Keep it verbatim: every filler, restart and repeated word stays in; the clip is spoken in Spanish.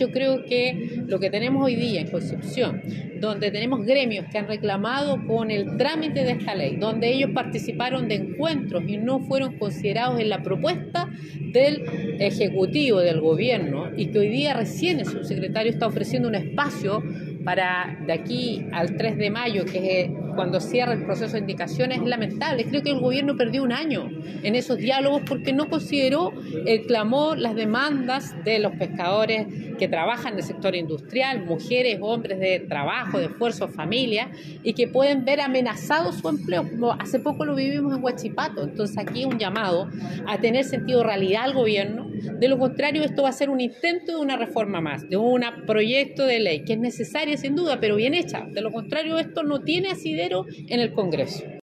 yo creo que lo que tenemos hoy día en Concepción, donde tenemos gremios que han reclamado con el trámite de esta ley, donde ellos participaron de encuentros y no fueron considerados en la propuesta del Ejecutivo, del Gobierno, y que hoy día recién el subsecretario está ofreciendo un espacio para de aquí al tres de mayo, que es cuando cierra el proceso de indicaciones, es lamentable. Creo que el gobierno perdió un año en esos diálogos porque no consideró el clamor, las demandas de los pescadores que trabajan en el sector industrial, mujeres, hombres de trabajo, de esfuerzo, familia, y que pueden ver amenazado su empleo, como hace poco lo vivimos en Huachipato. Entonces aquí un llamado a tener sentido de realidad al gobierno. De lo contrario, esto va a ser un intento de una reforma más, de un proyecto de ley que es necesaria sin duda, pero bien hecha. De lo contrario, esto no tiene asidero en el Congreso.